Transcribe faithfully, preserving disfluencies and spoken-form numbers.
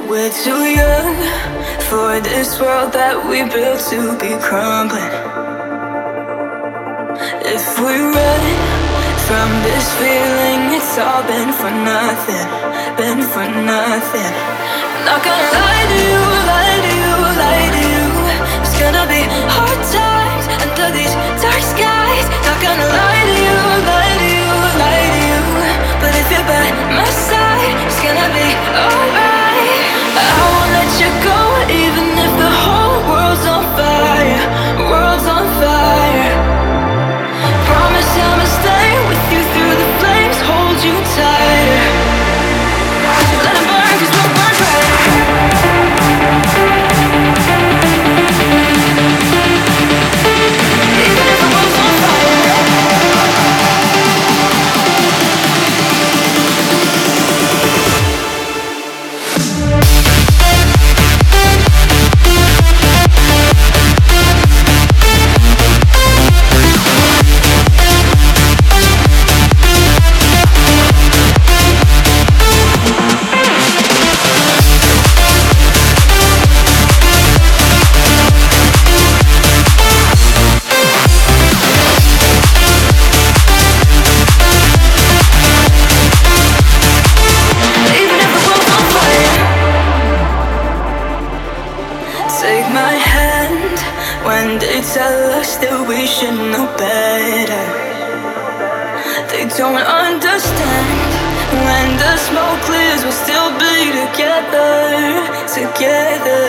We're too young for this world that we built to be crumbling. If we run from this feeling, it's all been for nothing, been for nothing. Not gonna lie to you, lie to you, lie to you. It's gonna be hard times under these dark skies. Not gonna lie to you, lie to you, lie to you. But if you're by my side, it's gonna be alright. I won't let you go, even if the whole world's on fire, world's on fire. Promise I'ma stay with you through the flames, hold you tighter. Let it burn, 'cause we'll burn brighter. Even if the world's on fire. Take my hand when they tell us that we should know better. They don't understand. When the smoke clears, we'll still be together, together.